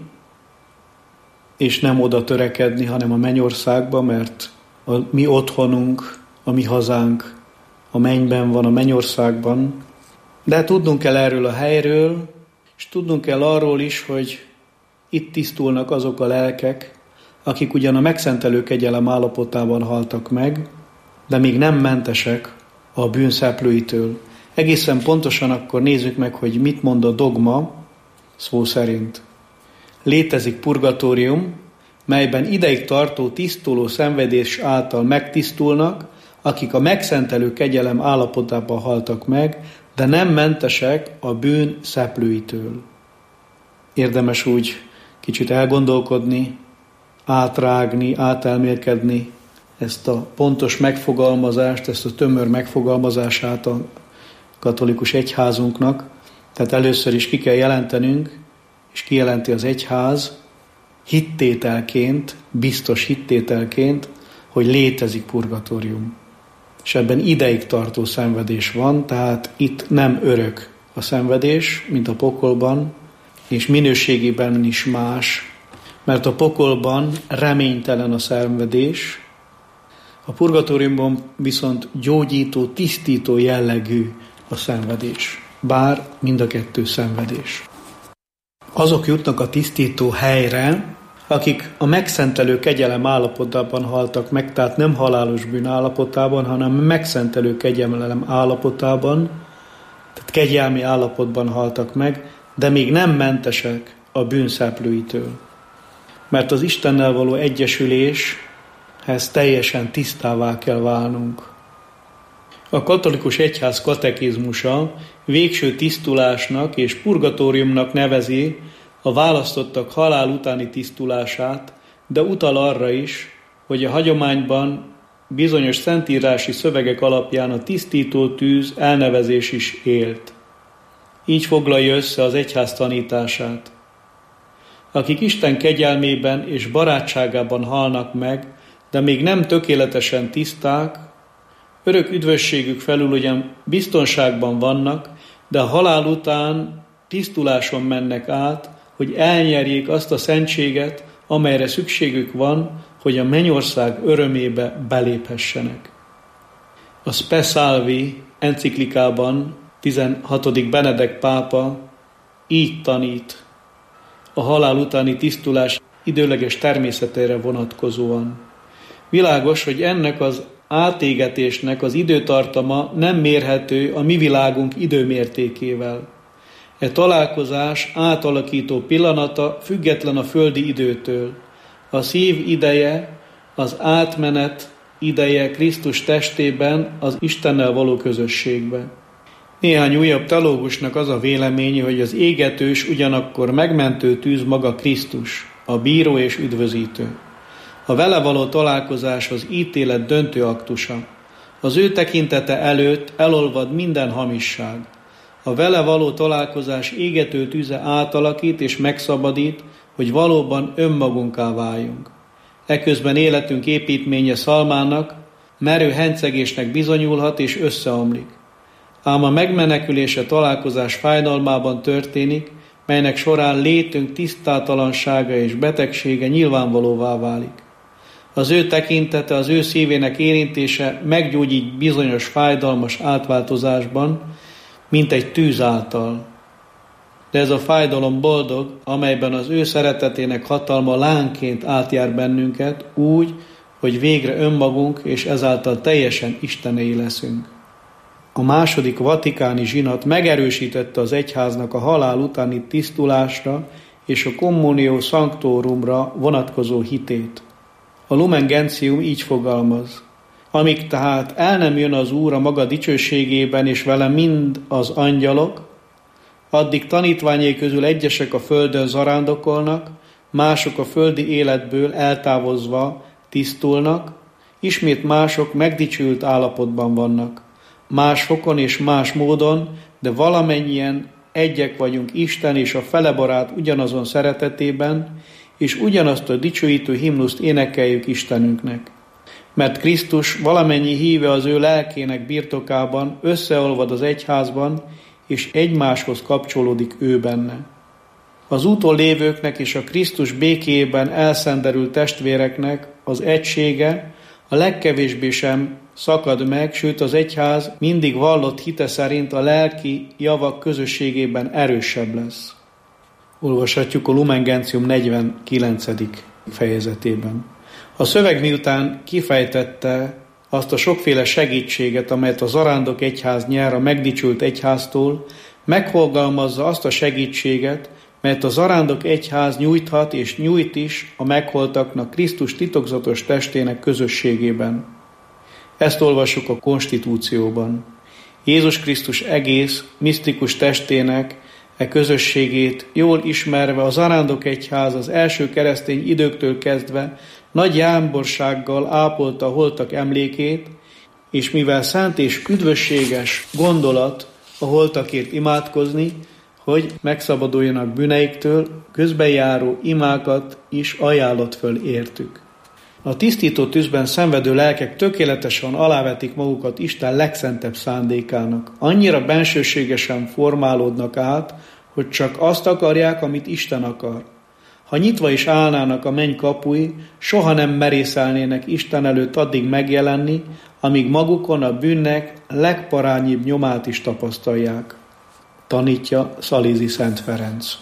és nem oda törekedni, hanem a mennyországba, mert a mi otthonunk, a mi hazánk a mennyben van, a mennyországban. De tudnunk kell erről a helyről, és tudnunk kell arról is, hogy itt tisztulnak azok a lelkek, akik ugyan a megszentelő kegyelem állapotában haltak meg, de még nem mentesek a bűnszeplőitől. Egészen pontosan akkor nézzük meg, hogy mit mond a dogma szó szerint. Létezik purgatórium, melyben ideig tartó tisztuló szenvedés által megtisztulnak, akik a megszentelő kegyelem állapotában haltak meg, de nem mentesek a bűn szeplőitől. Érdemes úgy kicsit elgondolkodni, átrágni, átelmélkedni ezt a pontos megfogalmazást, ezt a tömör megfogalmazását a katolikus egyházunknak. Tehát először is ki kell jelentenünk, és kijelenti az egyház hittételként, biztos hittételként, hogy létezik purgatórium. És ebben ideig tartó szenvedés van, tehát itt nem örök a szenvedés, mint a pokolban, és minőségében is más, mert a pokolban reménytelen a szenvedés, a purgatóriumban viszont gyógyító, tisztító jellegű a szenvedés, bár mind a kettő szenvedés. Azok jutnak a tisztító helyre, akik a megszentelő kegyelem állapotában haltak meg, tehát nem halálos bűn állapotában, hanem megszentelő kegyelem állapotában, tehát kegyelmi állapotban haltak meg, de még nem mentesek a bűnszeplőitől. Mert az Istennel való egyesüléshez teljesen tisztává kell válnunk. A katolikus egyház katekizmusa végső tisztulásnak és purgatóriumnak nevezi a választottak halál utáni tisztulását, de utal arra is, hogy a hagyományban bizonyos szentírási szövegek alapján a tisztító tűz elnevezés is élt. Így foglalja össze az egyház tanítását. Akik Isten kegyelmében és barátságában halnak meg, de még nem tökéletesen tiszták, örök üdvösségük felül ugyan biztonságban vannak, de a halál után tisztuláson mennek át, hogy elnyerjék azt a szentséget, amelyre szükségük van, hogy a mennyország örömébe beléphessenek. A Spe Salvi enciklikában 16. Benedek pápa így tanít a halál utáni tisztulás időleges természetére vonatkozóan. Világos, hogy ennek az átégetésnek az időtartama nem mérhető a mi világunk időmértékével. E találkozás átalakító pillanata független a földi időtől. A szív ideje, az átmenet ideje Krisztus testében, az Istennel való közösségbe. Néhány újabb teológusnak az a véleménye, hogy az égetős ugyanakkor megmentő tűz maga Krisztus, a bíró és üdvözítő. A vele való találkozás az ítélet döntő aktusa. Az ő tekintete előtt elolvad minden hamisság. A vele való találkozás égető tűze átalakít és megszabadít, hogy valóban önmagunká váljunk. Eközben életünk építménye szalmának merő hencegésnek bizonyulhat és összeomlik. Ám a megmenekülése találkozás fájdalmában történik, melynek során létünk tisztátalansága és betegsége nyilvánvalóvá válik. Az ő tekintete, az ő szívének érintése meggyógyít bizonyos fájdalmas átváltozásban, mint egy tűz által. De ez a fájdalom boldog, amelyben az ő szeretetének hatalma lánként átjár bennünket úgy, hogy végre önmagunk és ezáltal teljesen istenéi leszünk. A második vatikáni zsinat megerősítette az egyháznak a halál utáni tisztulásra és a communio sanctorumra vonatkozó hitét. A Lumen Gentium így fogalmaz: amíg tehát el nem jön az Úr a maga dicsőségében és vele mind az angyalok, addig tanítványai közül egyesek a földön zarándokolnak, mások a földi életből eltávozva tisztulnak, ismét mások megdicsült állapotban vannak. Más fokon és más módon, de valamennyien egyek vagyunk Isten és a felebarát ugyanazon szeretetében, és ugyanazt a dicsőítő himnuszt énekeljük Istenünknek. Mert Krisztus valamennyi híve az ő lelkének birtokában összeolvad az egyházban, és egymáshoz kapcsolódik ő benne. Az úton lévőknek és a Krisztus békéjében elszenderült testvéreknek az egysége a legkevésbé sem szakad meg, sőt az egyház mindig vallott hite szerint a lelki javak közösségében erősebb lesz. Olvashatjuk a Lumen Gentium 49. fejezetében. A szöveg miután kifejtette azt a sokféle segítséget, amelyet a zarándok egyház nyer a megdicsült egyháztól, megfogalmazza azt a segítséget, melyet a zarándok egyház nyújthat és nyújt is a megholtaknak Krisztus titokzatos testének közösségében. Ezt olvassuk a konstitúcióban. Jézus Krisztus egész, misztikus testének közösségét jól ismerve a zarándok egyház az első keresztény időktől kezdve nagy jámborsággal ápolta a holtak emlékét, és mivel szent és üdvösséges gondolat a holtakért imádkozni, hogy megszabaduljanak bűneiktől, közbenjáró imákat is ajánlott föl értük. A tisztító tűzben szenvedő lelkek tökéletesen alávetik magukat Isten legszentebb szándékának. Annyira bensőségesen formálódnak át, hogy csak azt akarják, amit Isten akar. Ha nyitva is állnának a menny kapui, soha nem merészelnének Isten előtt addig megjelenni, amíg magukon a bűnnek legparányibb nyomát is tapasztalják. Tanítja Szalízi Szent Ferenc.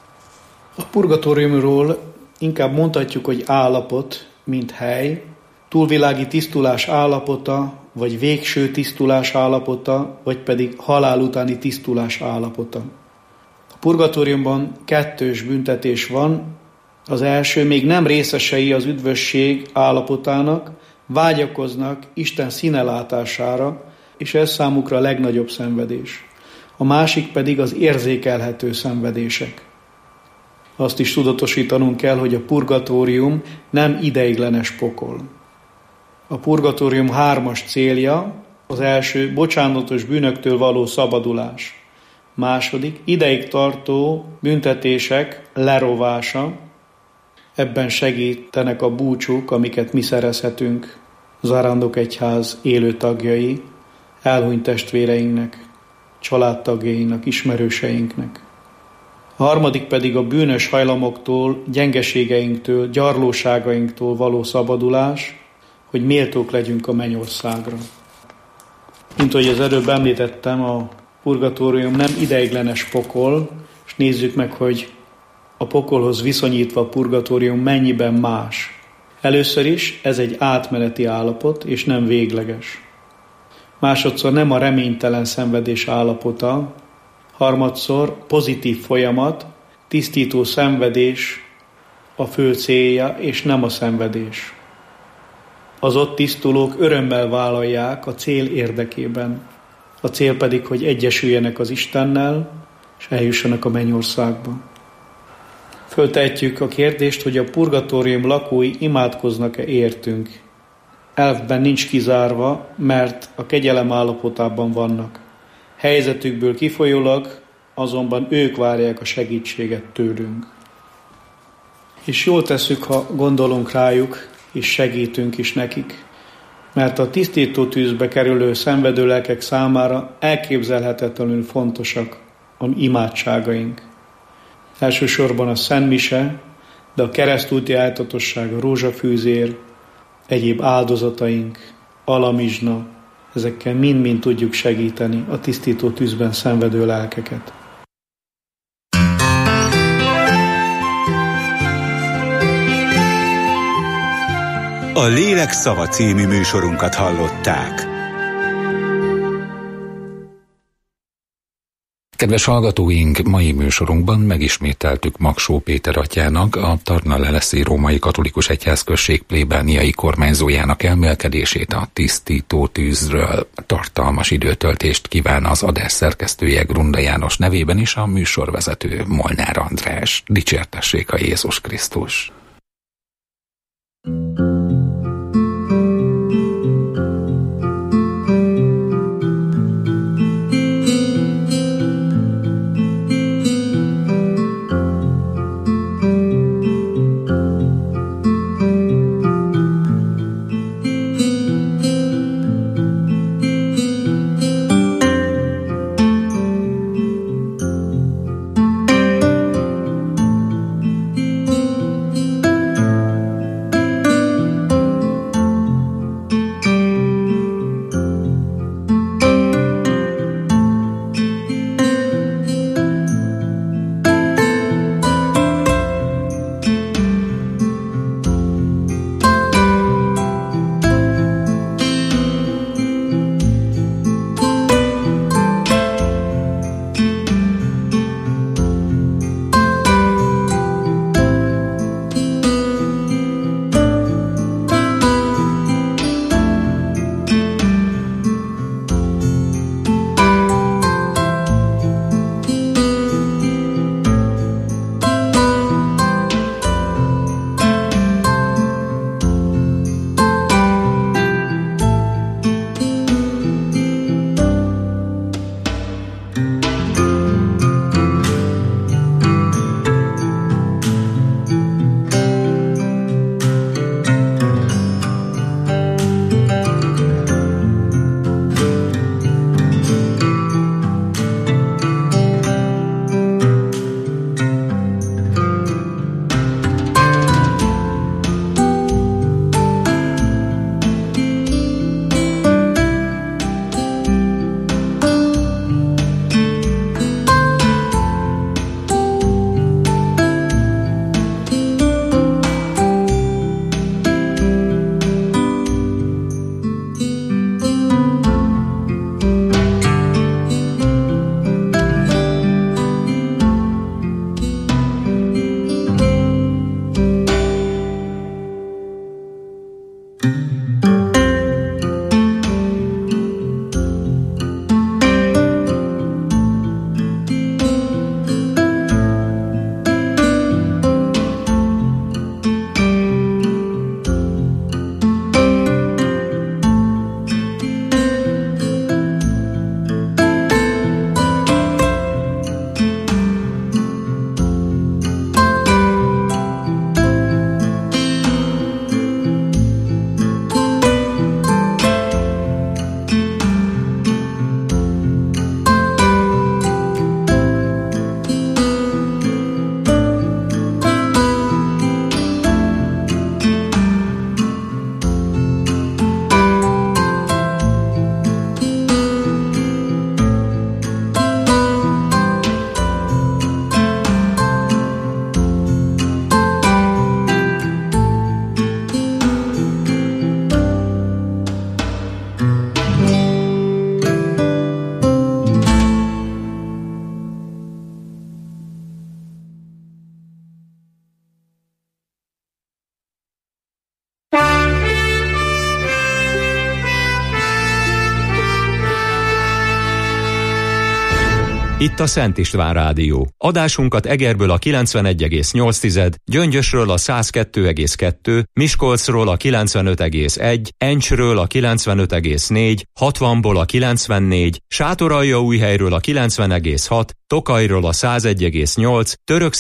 A purgatóriumról inkább mondhatjuk, hogy állapot, mint hely, túlvilági tisztulás állapota, vagy végső tisztulás állapota, vagy pedig halál utáni tisztulás állapota. A purgatóriumban kettős büntetés van. Az első, még nem részesei az üdvösség állapotának, vágyakoznak Isten színelátására, és ez számukra a legnagyobb szenvedés. A másik pedig az érzékelhető szenvedések. Azt is tudatosítanunk kell, hogy a purgatórium nem ideiglenes pokol. A purgatórium 3 célja: az első, bocsánatos bűnöktől való szabadulás. Második, ideig tartó büntetések lerovása. Ebben segítenek a búcsúk, amiket mi szerezhetünk, zarándok egyház élő tagjai, elhunyt testvéreinknek, családtagjainknak, ismerőseinknek. A harmadik pedig a bűnös hajlamoktól, gyengeségeinktől, gyarlóságainktól való szabadulás, hogy méltók legyünk a mennyországra. Mint ahogy az előbb említettem, a purgatórium nem ideiglenes pokol, és nézzük meg, hogy a pokolhoz viszonyítva a purgatórium mennyiben más. Először is ez egy átmeneti állapot, és nem végleges. Másodszor nem a reménytelen szenvedés állapota, harmadszor pozitív folyamat, tisztító szenvedés a fő célja, és nem a szenvedés. Az ott tisztulók örömmel vállalják a cél érdekében. A cél pedig, hogy egyesüljenek az Istennel, és eljussanak a mennyországba. Föltehetjük a kérdést, hogy a purgatórium lakói imádkoznak-e értünk. Elvben nincs kizárva, mert a kegyelem állapotában vannak. Helyzetükből kifolyólag azonban ők várják a segítséget tőlünk. És jól tesszük, ha gondolunk rájuk, és segítünk is nekik. mert a tisztító tűzbe kerülő szenvedő lelkek számára elképzelhetetlenül fontosak a imádságaink. Elsősorban a Szent Mise, de a keresztúti áltatosság, a rózsafűzér, egyéb áldozataink, alamizsna, ezekkel mind-mind tudjuk segíteni a tisztító tűzben szenvedő lelkeket. A Lélek szava című műsorunkat hallották. Kedves hallgatóink, mai műsorunkban megismételtük Magsó Péter atyának, a Tarna-Leleszi Római Katolikus Egyházközség plébániai kormányzójának elmélkedését a tisztító tűzről. Tartalmas időtöltést kíván az adás szerkesztője Grunda János nevében is a műsorvezető Molnár András. Dicsértessék a Jézus Krisztus! Itt a Szent István Rádió. Adásunkat Egerből a 91,8, Gyöngyösről a 102,2, Miskolcról a 95,1, Encsről a 95,4, 60-ból a 94, Sátoraljaújhelyről a 90,6, Tokajról a 101,8,